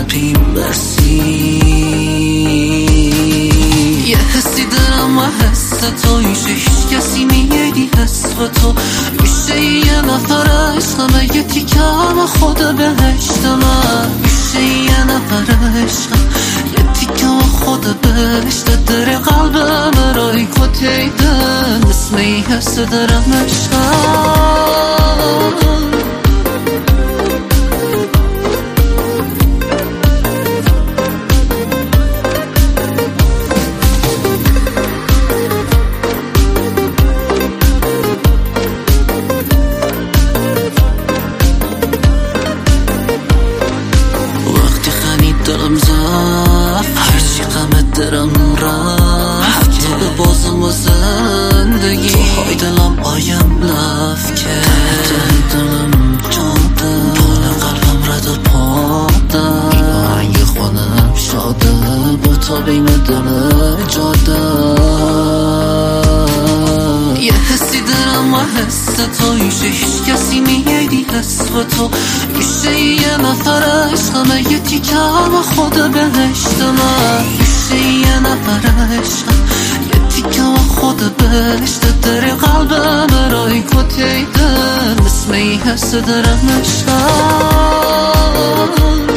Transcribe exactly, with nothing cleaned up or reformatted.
اومدی مرسی. یه حسی دارم و حس توی هیچ کسی میگی حس و تو میشه یه نفر عشقم یه تیکم خود بهشت من میشه یه نفر عشقم یه تیکم خود بهشت داری قلبم رای کتیدن اسم این حس دارم عشقم. دلم زفت هرچی غمت درم رفت تو به بازم و زندگی تو های دلم آیم لفکه دل دلم جادم پال قلبم رد و پادم این آهنگ خودم شاده با تا بین دل جادم. یه حسی دارم و حس تو هیچ کسی میگی حس و تو میشه یه نفر عشقم یه تیکم خود بهشت من میشه یه نفر عشقم یه تیکم خود بهشت داری قلبم رای کتیدن اسم این حس دارم عشقم.